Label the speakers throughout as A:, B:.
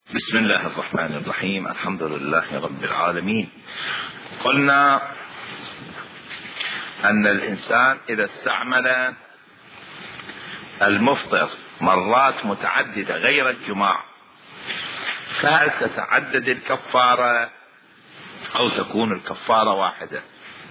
A: بسم الله الرحمن الرحيم. الحمد لله رب العالمين. قلنا أن الإنسان إذا استعمل المفطر مرات متعددة غير الجماع فهل تتعدد الكفارة أو تكون الكفارة واحدة؟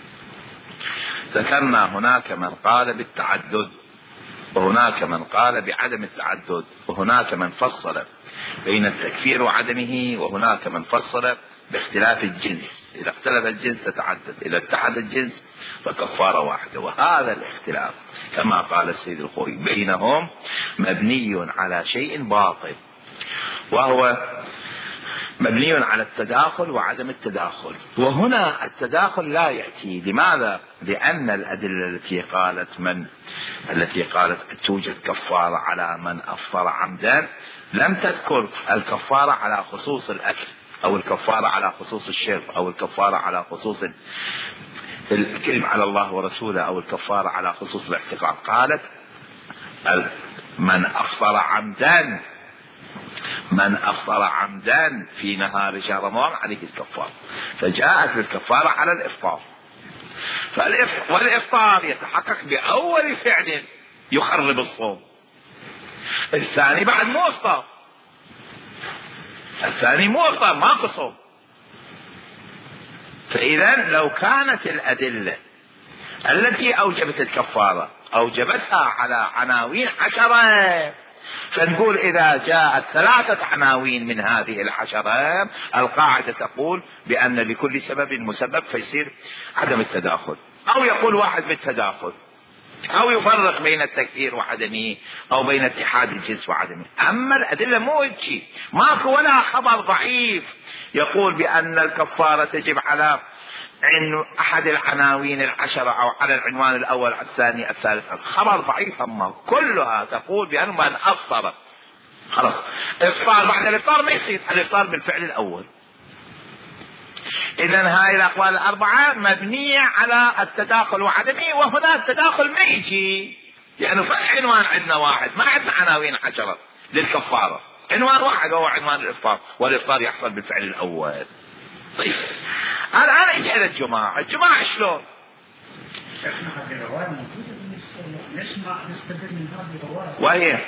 A: ذكرنا هناك من قال بالتعدد، وهناك من قال بعدم التعدد، وهناك من فصل بين التكفير وعدمه، وهناك من فصل باختلاف الجنس. إذا اختلف الجنس تتعدد، إذا اتحد الجنس فكفارة واحدة. وهذا الاختلاف كما قال السيد الخوئي بينهم مبني على شيء باطل، وهو مبني على التداخل وعدم التداخل. وهنا التداخل لا يأتي. لماذا؟ لأن الأدلة التي قالت توجد كفارة على من أفطر عمدا لم تذكر الكفارة على خصوص الأكل، أو الكفارة على خصوص الشرب، أو الكفارة على خصوص الكذب على الله ورسوله، أو الكفارة على خصوص الاعتقاد. قالت من أفطر عمدا في نهار شهر رمضان عليه الكفارة، فجاءت الكفارة على الإفطار. والإفطار يتحقق بأول فعل يخرب الصوم، الثاني بعد مو إفطار، الثاني مو إفطار ماكو صوم. فإذا لو كانت الأدلة التي أوجبت الكفارة أوجبتها على عناوين 10، فنقول إذا جاءت 3 عناوين من هذه 10 القاعدة تقول بأن لكل سبب مسبب، فيصير عدم التداخل، أو يقول واحد بالتداخل، أو يفرق بين التكفير وعدمه، أو بين اتحاد الجنس وعدمه. أما الأدلة مو هيك، ماكو ولا خبر ضعيف يقول بأن الكفارة تجب على أحد العناوين 10، أو على العنوان الأول، الثاني، الثالث. خبر ضعيف، أما كلها تقول بأن من أفطر خلاص إفطار بعد الإفطار ما يصير الإفطار بالفعل الأول. إذن هاي الأقوال 4 مبنية على التداخل وعدمه، وهنا التداخل ما يجي، يعني فالعنوان عندنا واحد، ما عندنا عناوين 10 للكفارة، عنوان واحد وهو عنوان الإفطار، والإفطار يحصل بالفعل الأول. طيب الآن اجي على الجماعة شلون؟ وهي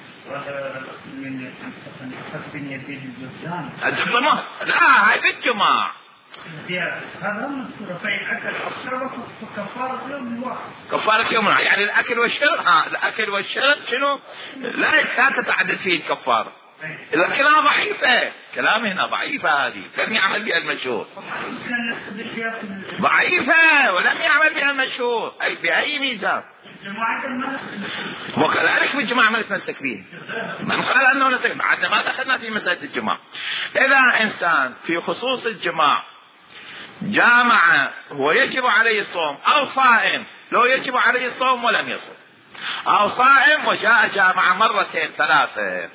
B: من يزيد الجبلان
A: لا هاي بالجماعة
B: هذا مذكور في أكل أشرب كفارة يوم واحد،
A: كفارة يوم واحد، يعني الأكل والشرب. الأكل والشرب شنو؟ لا تتعدد فيه الكفارة. إذا كلام ضعيفة، كلام هنا ضعيفة، هذه لم يعمل بها المشهور، ضعيفة ولم يعمل بها المشهور. أي بأي ميزان؟ وكذلك بالجماعة ما نتمسك به. من قال أنه نتمسك بعد ما دخلنا في مسألة الجماعة. إذا إنسان في خصوص الجماعة جامع هو يجب عليه الصوم، أو صائم لو يجب عليه الصوم ولم يصوم، أو صائم وجاء جامع مرتين ثلاثة،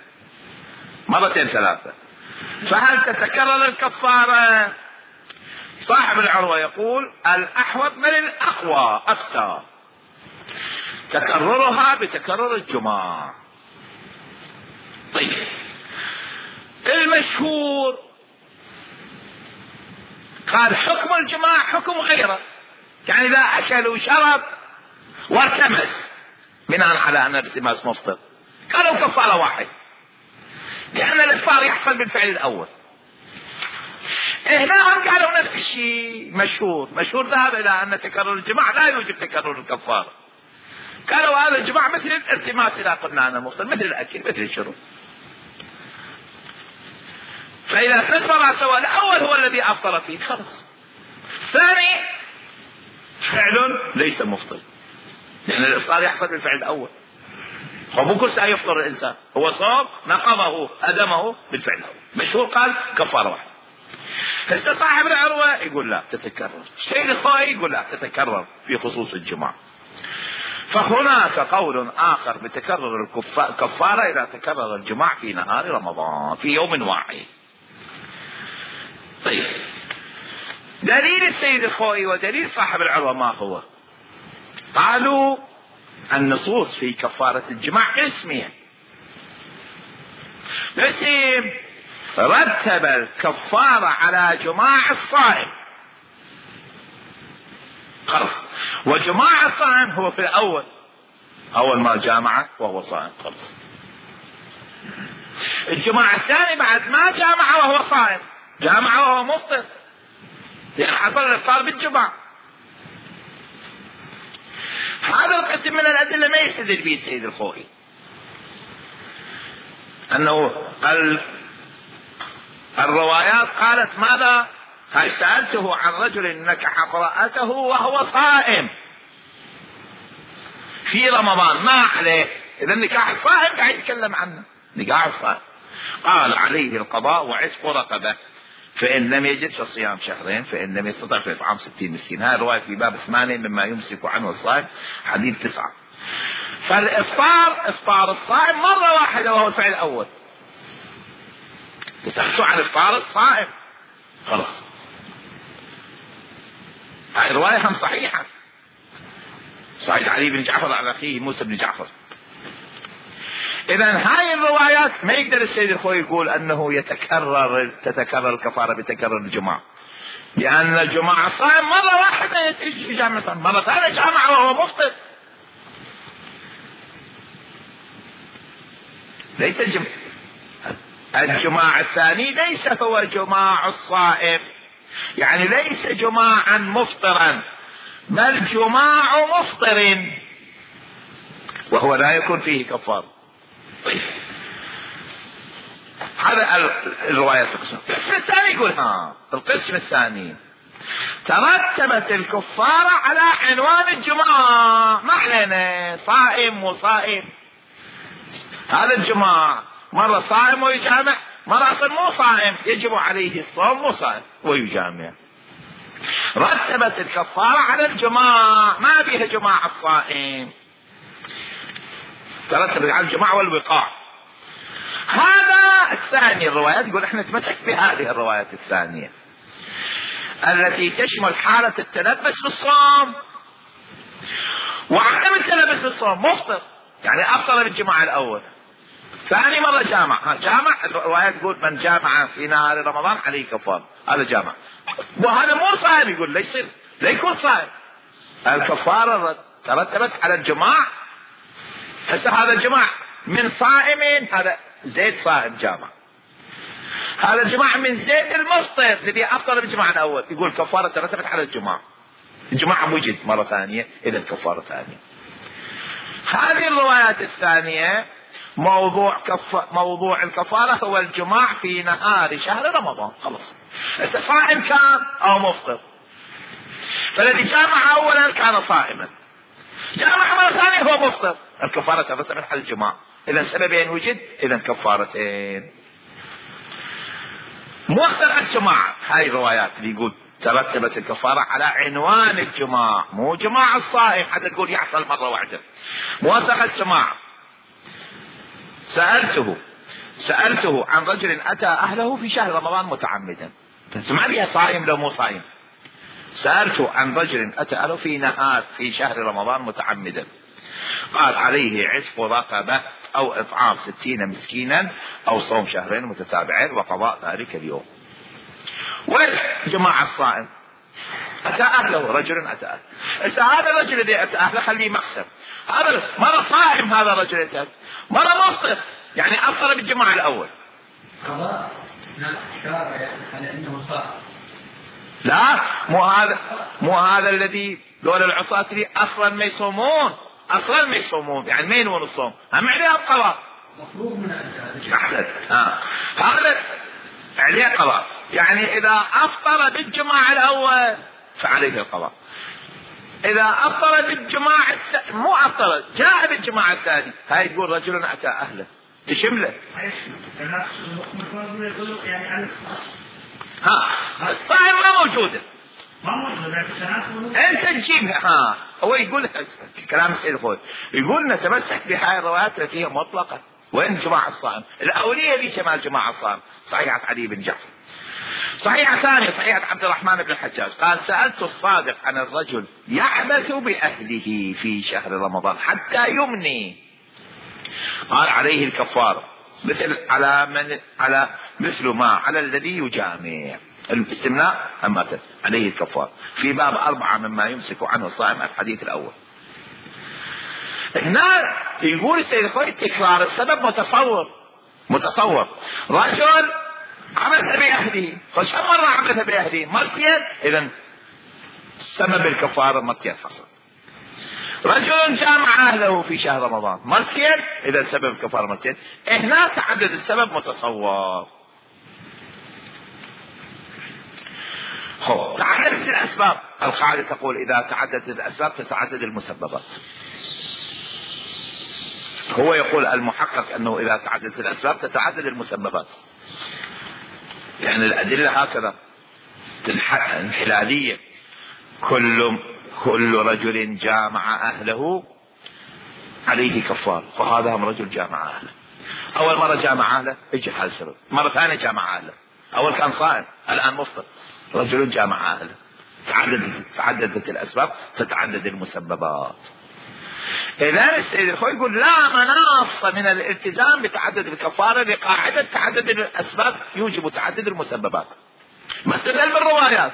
A: فهل تتكرر الكفارة؟ صاحب العروة يقول الأحوط من الأقوى أفتى تكررها بتكرر الجماع. طيب المشهور قال حكم الجماع حكم غيره، يعني إذا أكل وشرب وارتمس بناء على أن الالتماس مفطر قالوا كفارة واحد، لأن الإفطار يحصل بالفعل الأول. هنا هم قالوا نفس الشيء. مشهور ذهب إلى أن تكرر الجماع لا يوجب تكرر الكفارة. قالوا هذا الجماع مثل الالتماس إذا قلنا أنا مفطر، مثل الأكل مثل الشرب. فإذا تكرر سواء الأول هو الذي أفطر فيه خلاص، الثاني فعل ليس مفطر، لأن الإفطار يحصل بالفعل الأول. ومو كل ساعة يفطر الإنسان، هو صام نقضه أدمه بالفعل الأول. مشهور قال كفارة واحد. فصاحب العروة يقول لا تتكرر، السيد الخوئي يقول لا تتكرر في خصوص الجماع. فهناك قول آخر بتكرر الكفارة إذا تكرر الجماع في نهار رمضان في يوم واحد. طيب دليل السيد الخوئي ودليل صاحب العروة ما هو؟ قالوا النصوص في كفارة الجماع قسمين. قسم رتب الكفارة على جماع الصائم خلص، وجماع الصائم هو في الأول، أول ما جامع وهو صائم خلص. الجماع الثاني بعد ما جامع وهو صائم، جامع وهو مفطر، لأن حصل الإفطار بالجماع. هذا القسم من الأدلة ما يستدل به السيد الخوئي، أنه الروايات قالت ماذا؟ هل سألته عن رجل نكح امرأته وهو صائم في رمضان ما عليه؟ إذا نكاح الصائم قاعد يتكلم عنه، نكاح الصائم. قال عليه القضاء وعتق رقبة، فإن لم يجد فصيام شهرين، فإن لم يستطع فإطعام 60 مسكين. هذه رواية في باب 8 مما يمسك عنه الصائم، حديث 9. فالإفطار إفطار الصائم مرة واحدة وهو الفعل الأول، تسألوا عن إفطار الصائم خلاص. هذه الرواية هم صحيحة، صحيح علي بن جعفر على أخيه موسى بن جعفر. إذا هاي الروايات ما يقدر السيد الخوئي يقول أنه تتكرر الكفارة بتكرر الجماع، لأن الجماع الصائم مرة واحدة يتجي جامعة، مرة ثانية جامعة وهو مفطر. ليس الجماع الثاني ليس هو جماع الصائم، يعني ليس جماعا مفطرا، بل جماع مفطر، وهو لا يكون فيه كفار. هذا الرواية القسم الثاني يقول القسم الثاني ترتبت الكفارة على عنوان الجماع، ما علينا صائم وصائم. هذا الجماع مرة صائم ويجامع، مرة أصلا مو صائم يجب عليه الصوم مو صائم ويجامع. رتبت الكفارة على الجماع، ما بها جماع الصائم، ترتبت على الجماع والوقاع. هذا الثاني الروايات يقول احنا نتمسك بهذه الروايات الثانية التي تشمل حالة التلبس بالصوم وعدم التلبس بالصوم، مفطر يعني أفطر بالجماع الأول، ثاني مرة جامع، جامع الروايات تقول من جامع في نهار رمضان عليه كفارة، هذا جامع، وهذا مو صائم يقول لا يصير لا يكون صائم. الكفارة ترتبت على الجماع. هسه هذا الجماع من صائم، هذا زيد صائم جامع، هذا الجماع من زيد المفطر الذي أفطر بالجماع الأول، يقول كفارة ترتبت على الجماع، الجماع وجد مرة ثانية إذا الكفارة ثانية. هذه الروايات الثانية موضوع الكفارة هو الجماع في نهار شهر رمضان خلص، صائم كان أو مفطر، فالذي جامع أولا كان صائما، جامع مرة ثانية هو مفطر، الكفارة ترتبت على الجماع. إذا سببين وجد إذا كفارتين. مؤخر الجماع هاي الروايات اللي يقول ترتبت الكفارة على عنوان الجماع، مو جماع الصائم حتى تقول يحصل مرة واحدة. مؤخر الجماع سألته عن رجل أتى أهله في شهر رمضان متعمدا، تسمع بها صائم لو مو صائم. سألته عن رجل أتى أهله في نهار في شهر رمضان متعمدا، قال عليه عتق رقبة أو إطعام 60 مسكينا أو صوم شهرين متتابعين وقضاء ذلك اليوم. والجماعة الصائم أتى أهله، رجل أتى أهله، هذا الرجل الذي أتى أهله خليه مقسم، هذا مرة صائم، هذا الرجل أتى مرة مفطر، يعني أفطر بالجماعة الأول.
B: قضاء إشارة على أنه صائم.
A: لا مو هذا الذي دول العصاة اللي أصلا ما يصومون، يعني ما ينون الصوم، هم عليها القضاء
B: مفروض من
A: هذا عليه قضاء، يعني إذا أفطر بالجماعة الأول فعليه القضاء، إذا أفطر بالجماعة مو أفطر جاء بالجماعة الثاني، هاي تقول رجل أتى أهله تشمله.
B: يعني
A: الصائم ما موجودة، انت تجيبها. هو يقول كلام السيد الخوئي يقول نتمسك بهاي الروايات التي هي مطلقة. وين جماعة الصائم؟ الأولية دي كمال جماعة الصائم، صحيحة علي بن جعفر. صحيحة ثانية صحيحة عبد الرحمن بن الحجاج قال سألت الصادق عن الرجل يعبث بأهله في شهر رمضان حتى يمني، قال عليه الكفارة على مثل ما على الذي يجامع. الاستمناء أمات عليه الكفار. في باب 4 مما يمسك عنه الصائم الحديث الأول. هنا يقول السيد الخوي تكرار السبب متصور. رجل عبث بأهله، فشو مرة عبث بأهله؟ مرتين، إذن سبب الكفارة مرتين حصل. رجل جامع أهله في شهر رمضان، مرتين، إذا سبب الكفارة مرتين. هنا تعدد السبب متصور. تعددت الأسباب. القاعدة تقول إذا تعددت الأسباب تتعدد المسببات. هو يقول المحقق أنه إذا تعددت الأسباب تتعدد المسببات. يعني الأدلة هكذا انحلالية. كل رجل جامع أهله عليه كفار، فهذا رجل جامع أهله. أول مرة جامع أهله اجي حال سبب، مرة ثانية جامع أهله. أول كان صائم الآن مفطر. رجل جامع أهله. تعددت الأسباب تتعدد المسببات. إذا السيد الخوي يقول لا مناص من الالتزام بتعدد الكفارة لقاعدة تعدد الأسباب يوجب تعدد المسببات. ما استدل بالروايات،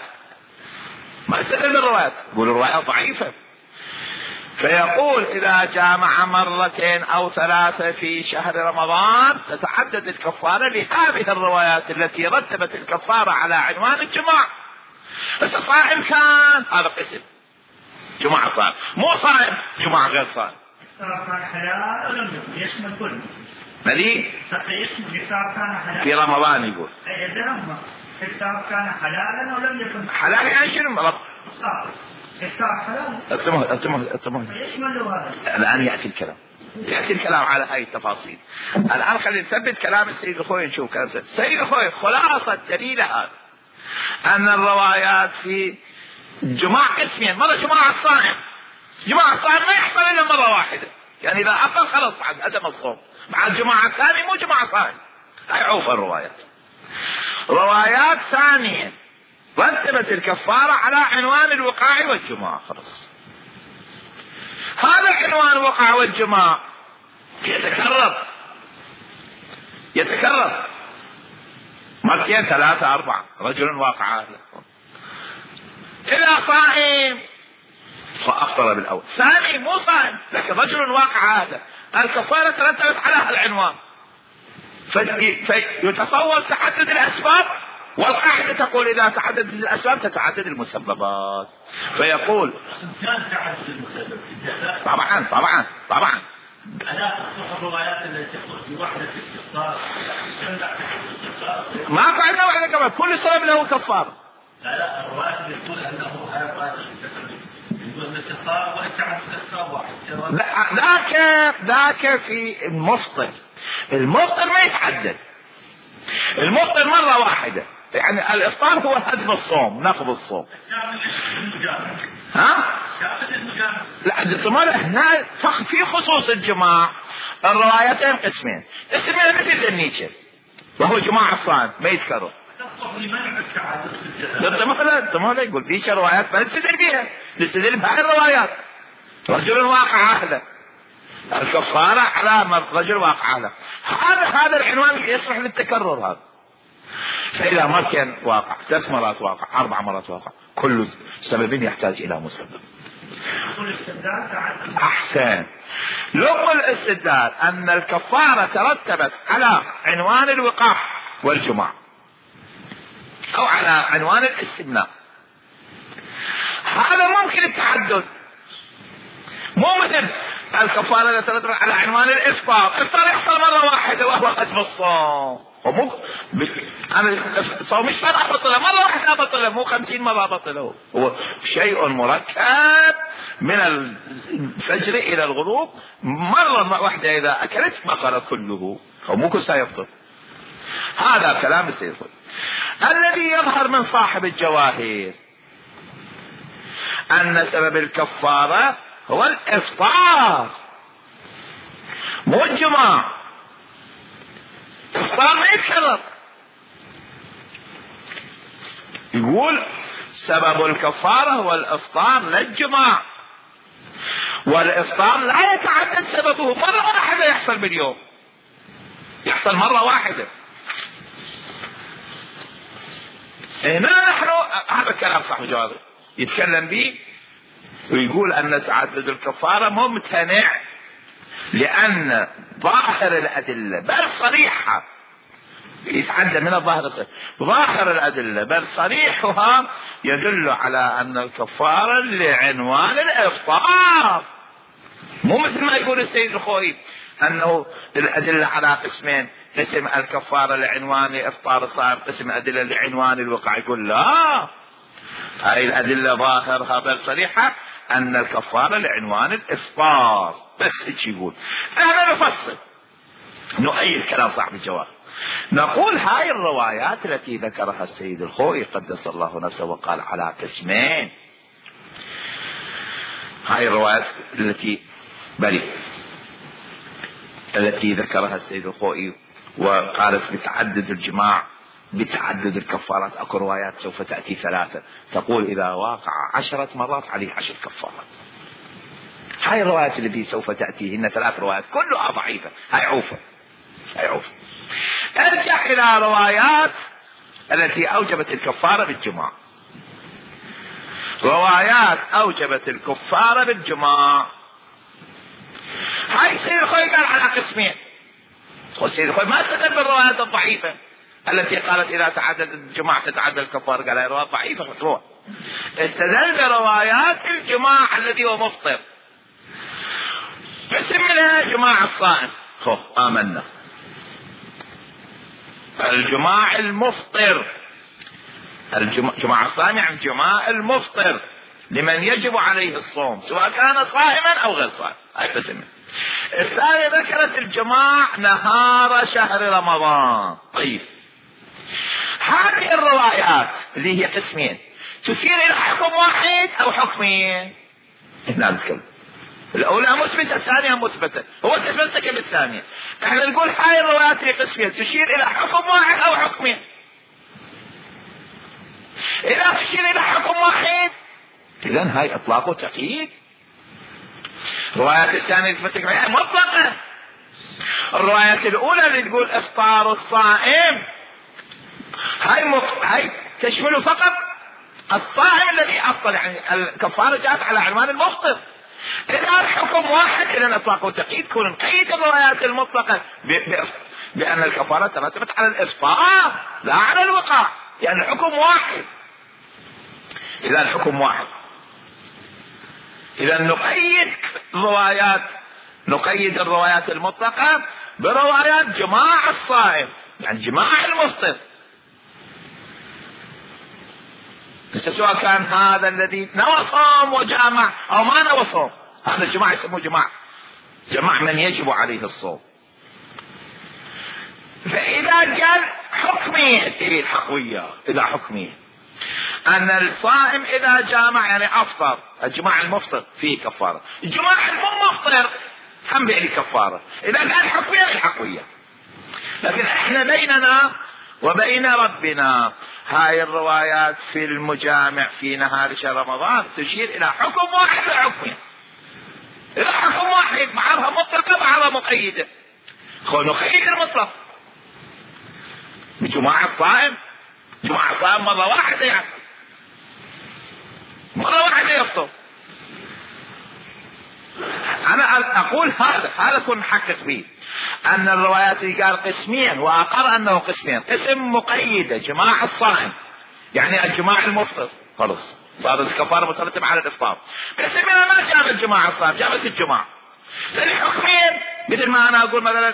A: يقول الروايات ضعيفة. فيقول إذا جامع مرتين أو 3 في شهر رمضان تتعدد الكفارة لهذه الروايات التي رتبت الكفارة على عنوان الجماع. بس صائم كان هذا قسم، جماعة صائم، مو صائم جماعة غير صائم.
B: كان حلال ولم يكن يشمل كل
A: مليء
B: كان حلال
A: في رمضان. يقول
B: الإفطار كان حلالا ولم يكن
A: حلال. يعني شنو مرض
B: الإفطار حلال؟
A: اتمه
B: يشمل هذا.
A: الآن يأتي الكلام على هاي التفاصيل. الآن خلينا نثبت كلام السيد الخوي، نشوف كلام السيد الخوي. خلاصة دليل هذا أن الروايات في جماع قسمين. مرة جماعة الصائم ما يحصل إلا مرة واحدة، يعني إذا أقل خلص بعد عدم الصوم. مع الجماعة الثانية مو جماعة صائم، هاي عوف الروايات. روايات ثانية رتبت الكفارة على عنوان الوقاع والجماع. خلص هذا عنوان الوقاع والجماع يتكرر مرتين 3 4. رجل واقع أهله، إذا صائم فأفطر بالأول، ثاني مو صائم لكن رجل واقع أهله، الكفارة ترتبت على العنوان. فيتصور تعدد الأسباب، والقاعدة تقول إذا تعددت الأسباب تتعدد المسببات. فيقول
B: تعدد المسبب
A: طبعا
B: ألا تصح الروايات التي تقول في وحدة الاستفطار
A: ما فعلنا واحدة كمان، كل سبب له كفارة.
B: لا الروايات اللي تقول أنه هاي الروايات يقول أن الاستفطار ويتعدد الأسباب واحد.
A: ذاك في المفطر ما يتعدد. المفطر مرة واحدة، يعني الإفطار هو هدم الصوم، نقض الصوم. لا هنا في خصوص الجماع الروايتين قسمين مثل النيتشه، وهو جماعة الصائم ما يتكرر. مثلا يقول في روايات ما نستدل بها، نستدل بهاي الروايات. رجل واقع أهله، الكفارة على رجل واقع أهله. هذا العنوان يصلح للتكرر هذا. فإذا مرتين واقع، 3 مرات واقع، 4 مرات واقع، كل سبب يحتاج إلى مسبب. أحسن. لب الاستدلال أن الكفارة ترتبت على عنوان الوقاع والجماع أو على عنوان الاستمناء. هذا ممكن التعدد، مو مثل الكفارة التي ترتبط على عنوان الإفطار يحصل مرة واحدة وهو ختم الصوم. الصوم مش مرة بطلة، مرة واحدة بطلة، مو 50 مرة بطلة. هو شيء مركب من الفجر إلى الغروب، مرة واحدة إذا أكلت بطل كله، ومو كل سيبطل. هذا كلام السيد الذي يظهر من صاحب الجواهر أن سبب الكفارة هو الإفطار مو الجماع. الإفطار ما يتكرر. يقول سبب الكفارة هو الإفطار لا الجماع، والإفطار لا يتعدد سببه، مرة واحدة يحصل باليوم. يحصل مرة واحدة. هنا نحن هذا الكلام صاحب الجواب يتكلم به ويقول أن تعدد الكفارة ممتنع، لأن ظاهر الأدلة بل صريحة يتعدى من الظاهر الصريح، ظاهر الأدلة بل صريحها يدل على أن الكفارة لعنوان الإفطار، مو مثل ما يقول السيد الخوئي أنه الأدلة على قسمين، قسم الكفارة لعنوان إفطار الصائم، قسم الأدلة لعنوان الوقع. يقول لا، هاي الأدلة ظاهرها بل صريحة أن الكفارة لعنوان الإفطار بس. إيش يقول؟ أنا نفصل نؤيد كلام صاحب الجواب، نقول هاي الروايات التي ذكرها السيد الخوئي قدس الله نفسه وقال على قسمين، هاي الروايات التي ذكرها السيد الخوئي وقالت بتعدد الجماع بتعدد الكفارات. اكو روايات سوف تأتي 3 تقول اذا واقع 10 مرات عليه 10 كفارات. هاي الروايات التي سوف تأتي هن 3 روايات كلها ضعيفة، هاي عوفة. ارجع الى روايات التي اوجبت الكفارة بالجماع، روايات اوجبت الكفارة بالجماع. هاي السيد الخوئي قال على قسمين، والسيد الخوئي ما استدل بالروايات الضعيفة التي قالت اذا تعدد الجماع تتعدد الكفارة، قال هاي روايات ضعيفة مشروع. استدل بروايات الجماع الذي هو مفطر، قسم منها جماع الصائم آمنا، الجماع المفطر، الجماع الصائم يعني الجماع المفطر لمن يجب عليه الصوم سواء كان صائما او غير صائم. هاي قسم. الثانية ذكرت الجماع نهار شهر رمضان. طيب هذه الروايات اللي هي قسمين تشير الى حكم واحد او حكمين؟ هنا نتكلم الاولى مثبته الثانيه مثبته، هو تتمسك بالثانيه. احنا نقول هاي الروايات اللي قسمين تشير الى حكم واحد او حكمين. اذا تشير الى حكم واحد اذا هاي اطلاق وتقييد. الروايات الثانيه تتمسك بها مطلقه. الروايات الاولى اللي تقول افطار الصائم هاي تشمل فقط الصائم الذي افطر، يعني الكفاره جاءت على عنوان المفطر. إذا الحكم واحد إذا إطلاق وتقييد كون نقيد الروايات المطلقة بأن الكفارة ترتبت على الإفطار لا على الوقاع، يعني الحكم واحد. إذا الحكم واحد إذا نقيد الروايات المطلقة بروايات جماع الصائم، يعني جماع المفطر، سواء كان هذا الذي نوى صوم وجامع او ما نوى صوم، هذا الجماع يسموه جماع من يجب عليه الصوم. فاذا قال حكمي تريد حقوية، اذا حكمي ان الصائم اذا جامع يعني افطر، الجماع المفطر فيه كفارة، الجماع المفطر هم به كفارة. اذا قال حكمي يعني حقوية، لكن احنا بيننا وبين ربنا هاي الروايات في المجامع في نهار شهر رمضان تشير الى حكم واحد وحكمين، الى حكم واحد بعضها مطلقة بعضها مقيدة. نقيد المطلق بجماع الصائم، جماع الصائم مرة واحدة يعني مرة واحدة يفطر. انا اقول هذا كن نحقق فيه ان الروايات اللي قال قسمين واقر انه قسمين، قسم مقيدة جماع الصائم يعني الجماع المفطر خلص صارت الكفارة مترتبة على الافطار، قسم ما جابت جماع الصائم جابت الجماع. الحكمين مثل ما انا اقول مثلا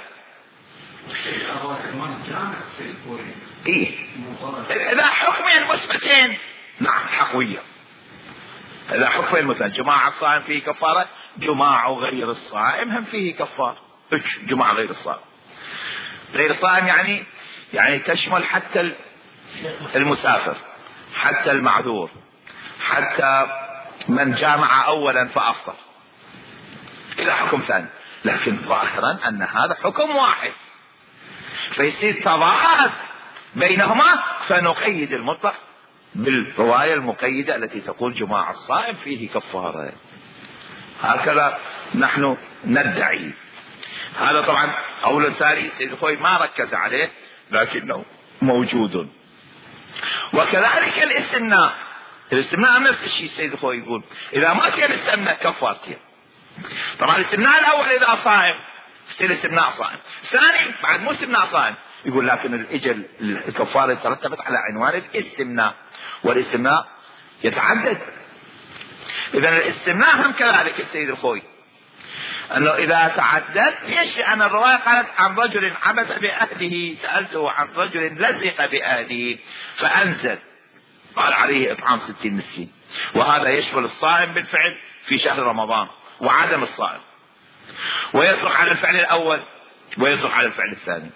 A: اذا حكمين مثبتين نعم حقوية، اذا حكمين مثلا جماع الصائم فيه كفارة، جماع غير الصائم هم فيه كفارة. جماع غير الصائم، غير الصائم يعني تشمل حتى المسافر، حتى المعذور، حتى من جامع اولا فافطر، الى حكم ثاني. لكن ظاهرا ان هذا حكم واحد فيصير تضاد بينهما، فنقيد المطلق بالرواية المقيدة التي تقول جماع الصائم فيه كفارة. هكذا نحن ندعي. هذا طبعا قول ثاني السيد الخوئي ما ركز عليه لكنه موجود. وكذلك الاستمناء نفس الشيء السيد الخوئي يقول إذا ما كان الاستمناء كفارتين. طبعا الاستمناء الأول إذا صائم يصير استمناء صائم، الثاني بعد مو استمناء صائم، يقول لكن الإجل الكفارة ترتبت على عنوان الاستمناء، والاستمناء يتعدد. إذا الاستمناء هم كذلك السيد الخوئي أنه إذا تعدد ليش؟ لأن الرواية قالت عن رجل عبث بأهله سألته عن رجل لزق بأهله فأنزل قال عليه إطعام 60 مسكين، وهذا يشمل الصائم بالفعل في شهر رمضان وعدم الصائم، ويصدق على الفعل الأول ويصدق على الفعل الثاني.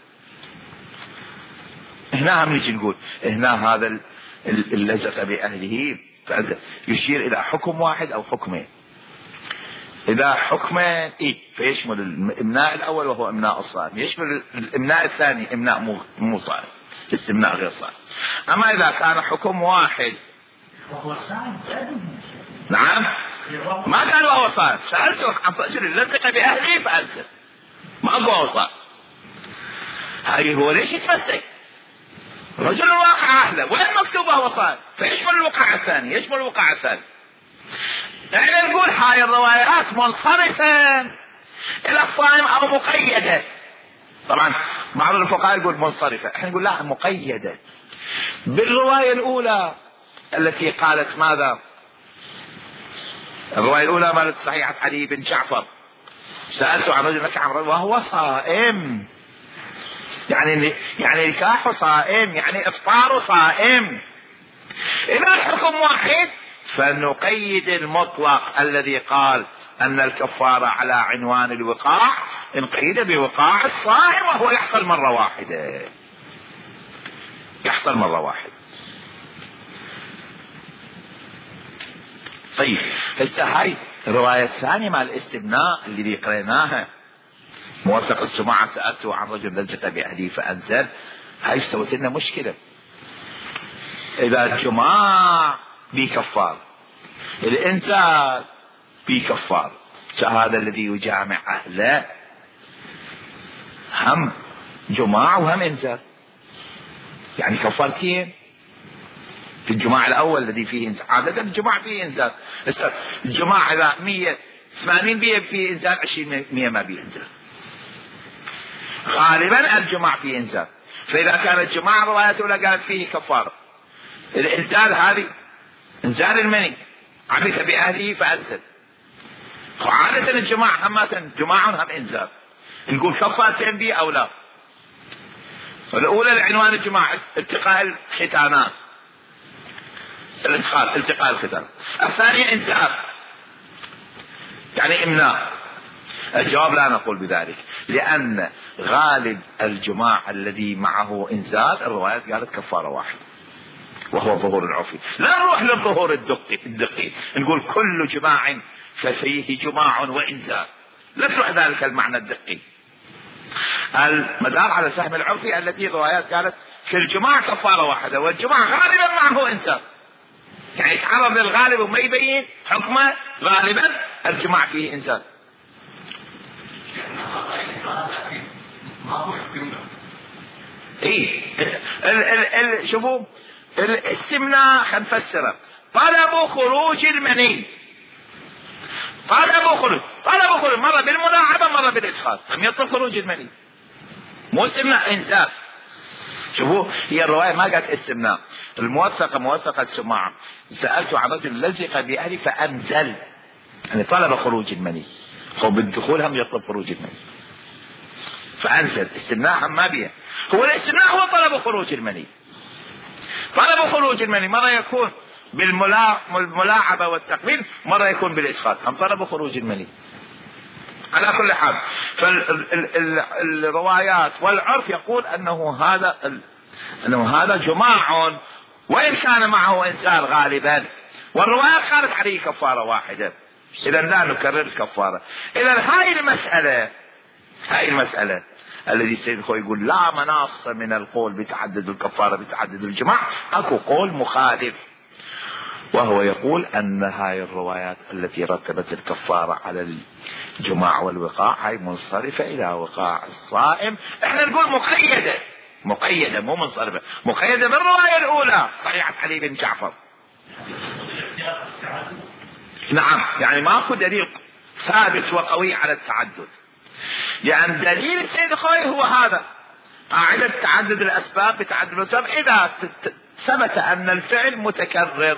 A: هنا هم نجي نقول هنا هذا اللزق بأهله فأنزل يشير إلى حكم واحد أو حكمين. إذا حكمين فيشمل الإمناء الأول وهو إمناء الصائم، يشمل الإمناء الثاني إمناء مو صائم، استمناء غير صائم. أما إذا كان حكم واحد
B: وهو صائم
A: نعم ما كان وهو صائم، سألته عن رجل لزق بأهله فأنزل ما أقوى وهو صائم. هاي هو ليش يتمسك؟ رجل واقع أهله وين مكتوب وهو صائم، فيشمل الوقع الثاني يشمل الوقع الثاني. احنا نقول هاي الروايات منصرفة الى الصائم او مقيدة. طبعا بعض الفقهاء يقول منصرفة، احنا نقول لا مقيدة بالرواية الاولى التي قالت ماذا؟ الرواية الاولى مالت صحيحة علي بن جعفر سألته عن رجل نكح وهو صائم، يعني نكاح صائم يعني افطار صائم. اذا الحكم واحد فنقيد المطلق الذي قال أن الكفارة على عنوان الوقاع، نقيد بوقاع الصائم وهو يحصل مرة واحدة، يحصل مرة واحدة. طيب هسه هاي الرواية الثانية مع الاستبناء اللي قريناها موثق السماعة سألته عن رجل لزق بأهله فأنزل، هاي سوت لنا مشكلة. إذا الجماع بكفار، الإنزال بكفار، فهذا الذي يجامع أهله هم جماع وهم إنزال، يعني كفارتين في الجماع الأول الذي فيه إنزال. عادة الجماع فيه إنزال، الجماع إذا 180 فيه إنزال 20 ما فيه إنزال، غالبا الجماع فيه إنزال. فإذا كان الجماع الرواية الأولى قالت فيه كفارة، الإنزال هذه انزال المني عبث بأهله فأنزل. عادة الجماع همة جماع هم انزال، نقول كفارتين بي او لا. الأولى لعنوان الجماع التقاء الختانات، التقاء الختان. الثانية انزال يعني امناء. الجواب لا نقول بذلك، لأن غالب الجماع الذي معه انزال الروايات قالت كفارة واحدة وهو الظهور العرفي. لا نروح للظهور الدقي نقول كل جماع ففيه جماع وإنزال، لا تروح ذلك المعنى الدقي. المدار على الفهم العرفي التي الروايات قالت في الجماع كفارة واحدة، والجماع غالبا معه إنزال، يعني يتعرض للغالب وما يبين حكمه، غالبا الجماع فيه إنزال. شوفوا الاستمناء خلينا نفسره، طلب خروج المني، طلب خروج مرة بالملاعبة مرة بالإدخال، هم يطلب خروج المني مو استمناء إنزال. شوفوا هي الرواية ما قالت استمناء، موثقة السماعة سألت عن رجل لزق بأهلي فأنزل، يعني طلب خروج المني، هو بالدخول هم يطلب خروج المني فأنزل. استمناء هم ما بيه، هو الاستمناء هو طلب خروج المني. طلب خروج المني مرة يكون بالملاعبة والتقبيل، مرة يكون بالإدخال، هم طلب خروج المني. على كل حال فالروايات والعرف يقول أنه هذا جماع وإن كان معه إنسان غالبا، والروايات قالت عليه كفارة واحدة، إذا لا نكرر الكفارة. إذا هاي المسألة الذي السيد الخوئي يقول لا مناص من القول بتعدد الكفارة بتعدد الجماع، اكو قول مخالف، وهو يقول أن هاي الروايات التي رتبت الكفارة على الجماع والوقاع هاي منصرفة إلى وقاع الصائم. احنا نقول مقيدة مو منصرفة، مقيدة بالرواية الأولى صحيحة علي بن جعفر. نعم، يعني ماكو دليل ثابت وقوي على التعدد، يعني دليل السيد الخوئي هو هذا قاعدة تعدد الأسباب بتعدد الأسباب إذا ثبت أن الفعل متكرر.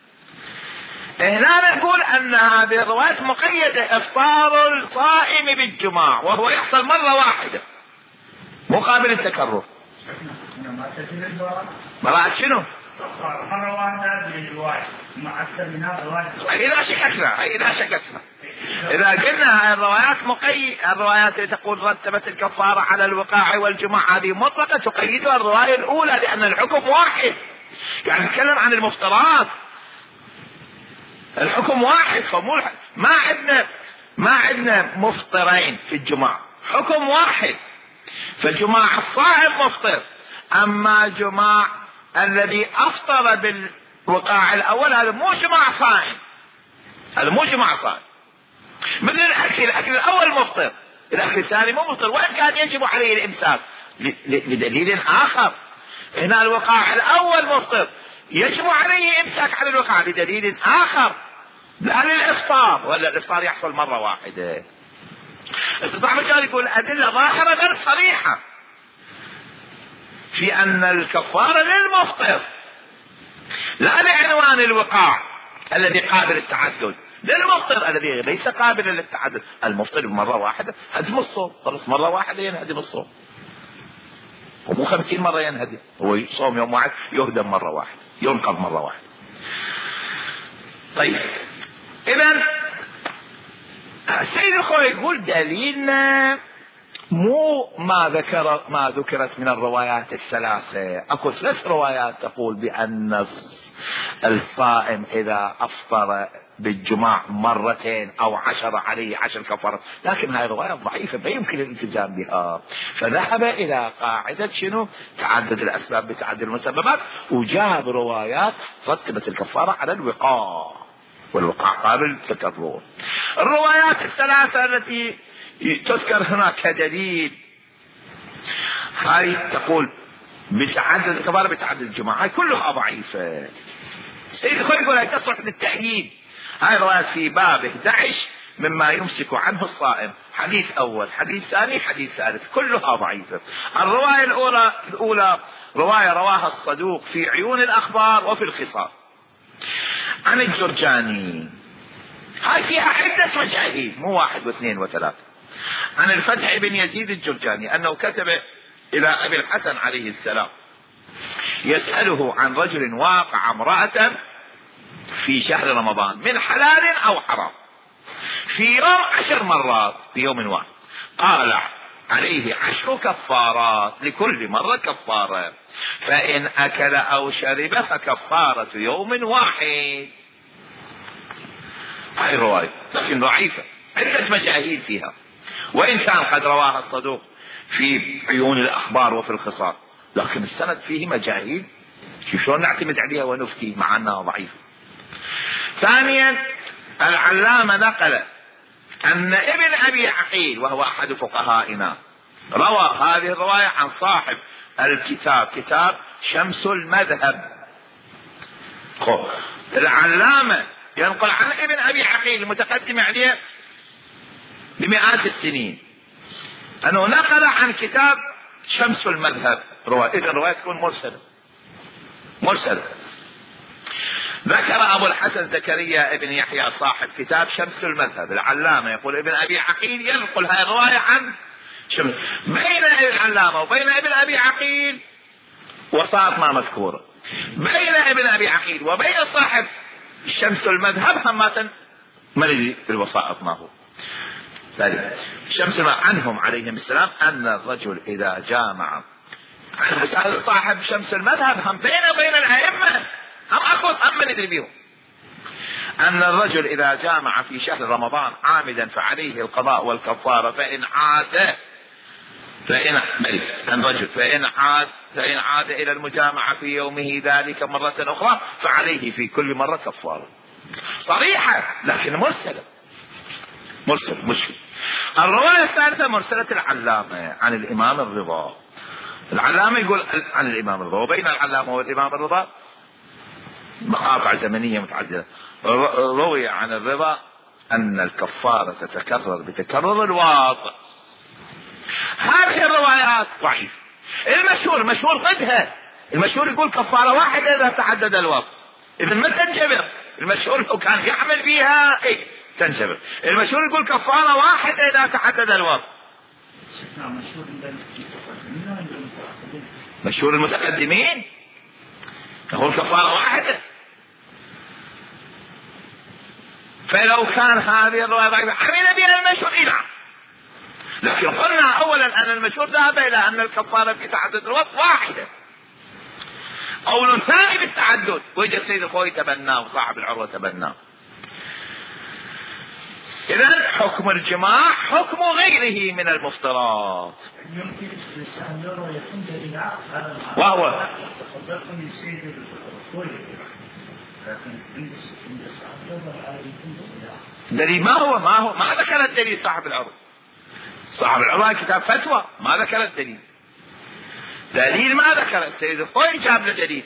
A: هنا نقول أن هذه الروايات مقيدة إفطار الصائم بالجماع وهو يحصل مرة واحدة مقابل التكرر. مرات شنو؟
B: مرة واحدة بالرواية مع أكثر من هذا الرواية.
A: إذا شككنا إذا قلنا هاي الروايات اللي تقول رتبت الكفارة على الوقاع والجماع هذه مطلقة تقيدها الرواية الأولى لأن الحكم واحد. يعني نتكلم عن المفترات، الحكم واحد، فمو ما عندنا مفطرين في الجماع، حكم واحد. فجماع الصائم مفطر، أما جماع الذي أفطر بالوقاع الأول هذا مو جماع صائم، هذا مو جماع صائم. مثل الأكل الأول مفطر، الأكل الثاني مو مفطر، وإن كان يجب عليه الإمساك لدليل آخر. هنا الوقاع الأول مفطر يجب عليه إمساك على الوقاع لدليل آخر، لا للإفطار، ولا الإفطار يحصل مرة واحدة. استطاع مجال يقول أدلة ظاهرة غير صريحة في أن الكفارة للمفطر لا لعنوان الوقاع الذي قابل التعدد، للمفطر الذي ليس قابلا للتعدد. المفطر مرة واحدة هدم الصوم، خلص مرة واحدة ينهدم الصوم، ومو 50 مرة ينهدم، هو يصوم يوم واحد يهدم مرة واحدة، ينقض مرة واحدة. طيب إذن السيد الخوئي يقول دليلنا مو ما ذكرت من الروايات الثلاثة. اكو 3 روايات تقول بأن الصائم إذا أفطر بالجماع مرتين أو 10 عليه 10 كفارات، لكن هاي الروايات ضعيفة ما يمكن الالتزام بها. فذهب إلى قاعدة شنو؟ تعدد الأسباب بتعدد المسببات، وجاب روايات رتبت الكفارة على الوقاع، والوقاع قابل للتكرر. الروايات الثلاثة التي تذكر هناك كدليل هاي تقول بتعدد الكفارة بتعدد الجماعة، هاي كلها ضعيفة. السيد الخوئي يقول هاي تصلح للتأييد. هاي روايات في باب 11 مما يمسك عنه الصائم، حديث أول، حديث ثاني، حديث ثالث، كلها ضعيفة. الرواية الأولى رواية رواها الصدوق في عيون الأخبار وفي الخصال عن الجرجاني، هاي فيها عدة مشاهير مو 1 و2 و3. عن الفتح بن يزيد الجرجاني أنه كتب إلى أبي الحسن عليه السلام يسأله عن رجل واقع امرأة في شهر رمضان من حلال أو حرام في يوم 10 مرات في يوم واحد، قال عليه 10 كفارات لكل مرة كفارة، فإن أكل أو شرب فكفارة يوم واحد. هاي رواية لكن ضعيفة، عدة مشاهير فيها، وإن كان قد رواها الصدوق في عيون الأخبار وفي الخصال، لكن السند فيه مجاهيل شلون نعتمد عليها ونفتي مع أنها ضعيفة. ثانيا العلامة نقل أن ابن أبي عقيل وهو أحد فقهائنا روى هذه الرواية عن صاحب الكتاب، كتاب شمس المذهب. العلامة ينقل عن ابن أبي عقيل المتقدم عليه بمئات السنين أنه نقل عن كتاب شمس المذهب رواية، إذا الرواية تكون مرسلة. ذكر أبو الحسن زكريا ابن يحيى صاحب كتاب شمس المذهب، العلامة يقول ابن أبي عقيل ينقل هذه الرواية عن شمس. بين العلامة وبين ابن أبي عقيل وساط ما مذكورة، بين ابن أبي عقيل وبين صاحب شمس المذهب همة من اللي في الوسائط ما هو شمس عنهم عليهم السلام أن الرجل إذا جامع صاحب شمس المذهب هم بين الأئمة هم أخوص هم من يدري بيهم أن الرجل إذا جامع في شهر رمضان عامدا فعليه القضاء والكفارة، فإن عاد فإن عاد إلى المجامعة في يومه ذلك مرة أخرى فعليه في كل مرة كفارة. صريحة لكن مرسلة مشكلة. الرواية الثالثة مرسلة العلامة عن الإمام الرضا. العلامة يقول عن الإمام الرضا، وبين العلامة والإمام الرضا مقاطع زمنية متعددة. روي عن الرضا أن الكفارة تتكرر بتكرر الواطئ. هذه الروايات ضعيفة. المشهور ضدها. المشهور يقول كفارة واحدة إذا تعدد الوقت، إذن ما تنجبر. المشهور لو كان يعمل فيها تنجبر. المشهور يقول كفارة واحدة إذا تعدد الوقت. مشهور المتقدمين يقول كفارة واحدة. فلو كان هذه الرواية ضعيفة عمل بها المشهور نعم، لكن قلنا أولا أن المشهور ذهب إلى أن الكفارة في تعدد الوقت واحدة. قول ثاني بالتعدد، وجه السيد الخوي تبناه وصاحب العروة تبناه. إذن حكم الجماع حكم غيره من المفطرات. وهو دليل ما ذكر الدليل صاحب العروة. صاحب العروة كتاب فتوى ما ذكر الدليل. دليل ما ذكر السيد الخوي جاب له دليل.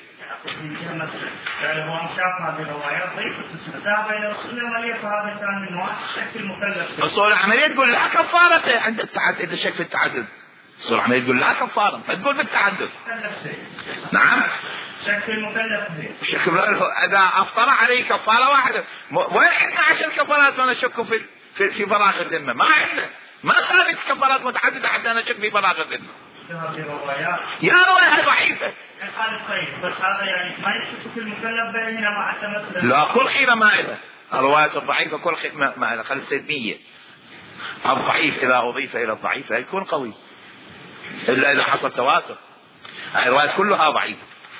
A: أصول العملية تقول لا كفارة عند التعدد. إذا شك في التعدد أصول العملية تقول لا كفارة، فتقول بالتعدد. نعم
B: شك في المكلف.
A: إذا أفطر عليه كفارة واحدة. وين عندنا 10 كفارات وأنا شك في فراغ الذمة؟ ما عندنا، ما ثابت كفارات متعددة حتى أنا شك في فراغ الذمة. يا رواية ضعيفة.
B: بس هذا يعني ما يشك في المكلف بيننا مع التمثل.
A: لا كل خير ما إله. الروايات الضعيفة كل خير ما إله. خلي السلمية. الضعيف إذا أضيف إلى الضعيف لا يكون قوي إلا إذا حصل تواتر. الروايات كلها ضعيفة.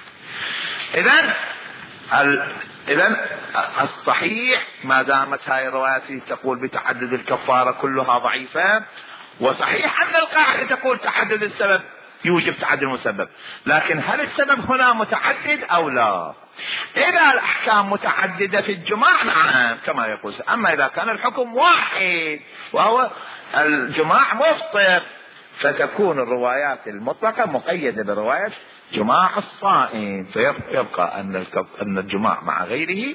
A: إذن الصحيح ما دامت هاي الروايات تقول بتعدد الكفارة كلها ضعيفة، وصحيح أن القاعدة تقول تعدد السبب يوجب تعدد المسبب، لكن هل السبب هنا متعدد أو لا؟ إذا الأحكام متعددة في الجماع نعم كما يقول، أما إذا كان الحكم واحد وهو الجماع مفطر فتكون الروايات المطلقة مقيدة برواية جماع الصائم، فيبقى أن الجماع مع غيره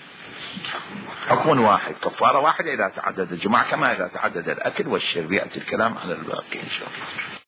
A: حكم واحد، كفارة واحدة إذا تعدد الجماع كما إذا تعدد الأكل والشرب. يأتي الكلام على الباقي إن شاء الله.